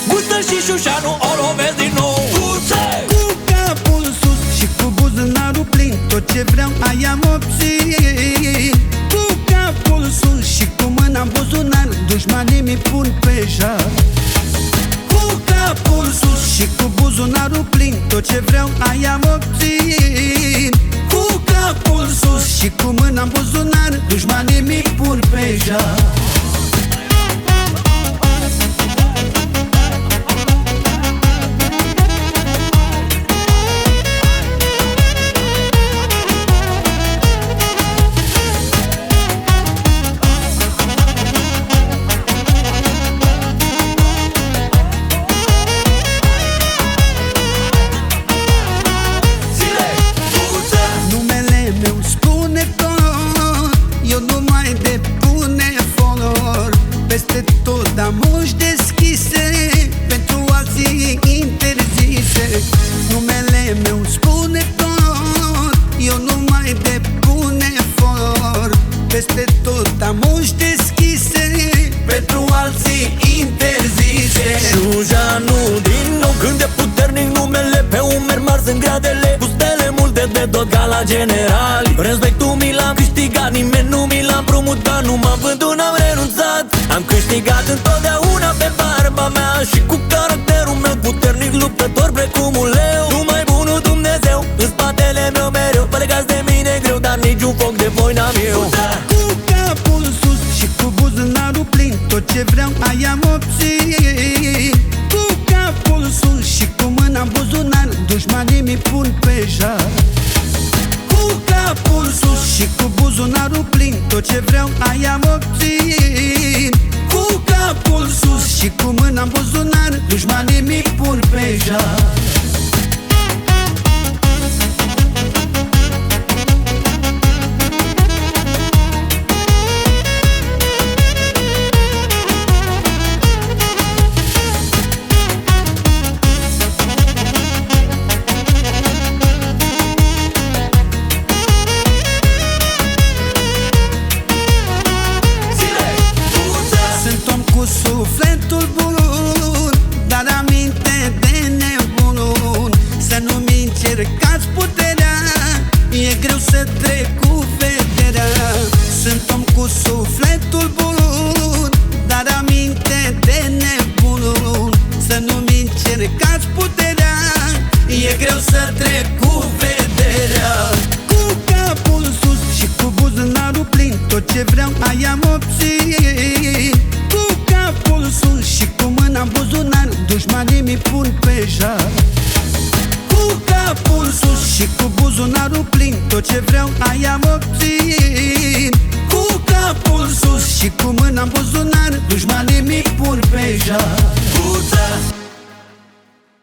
Gustă și Șușanu o lovesc din nou. Cu capul sus și cu buzunarul plin, tot ce vreau ai am obțin. Cu capul sus și cu mâna în buzunar, dușmanii mi pun pe jar. Cu capul sus și cu buzunarul plin, tot ce vreau ai am obțin. Cu capul sus și cu mâna în buzunar, dușmanii mi pun pe jar. Peste tot am uși deschise, pentru alții interzise. Numele meu spune tot, eu nu mai depune for. Peste tot am uși deschise, pentru alții interzise. Șușanu din nou, când e puternic numele, pe umeri mari sunt gradele, cu stele multe de tot ca la generali. Respectul mi l-am câștigat, nimeni nu mi l-a împrumutat, nu m-am vândut, n-am renunțat. Am câștigat întotdeauna pe barba mea și cu caracterul meu puternic, luptător precum un leu. Numai bunul Dumnezeu în spatele meu mereu, plecați de mine greu, dar niciun foc de voi n-am eu. Cu capul sus și cu buzunarul plin, tot ce vreau ai am obțin. Cu capul sus și cu mâna în buzunar, dușmanii mi pun pe jar. Cu capul sus și cu buzunarul plin, tot ce vreau ai am obțin. Cu capul sus și cu mâna în buzunar, dușmanii mi pun pe jar. Cu sufletul bun, dar aminte de nebun. Să nu-mi încercați puterea, e greu să trec cu vederea. Sunt om cu sufletul bun, dar aminte de nebun. Să nu-mi încercați puterea, e greu să trec cu vederea. Cu capul sus și cu buzunarul plin, tot ce vreau ai am obțin. Cu capul sus și cu mâna în buzunar, dușmanii mi pun pe jar. Cu capul sus și cu buzunarul plin, tot ce vreau ai am obțin. Cu capul sus și cu mâna în buzunar, dușmanii mi pun pe jar.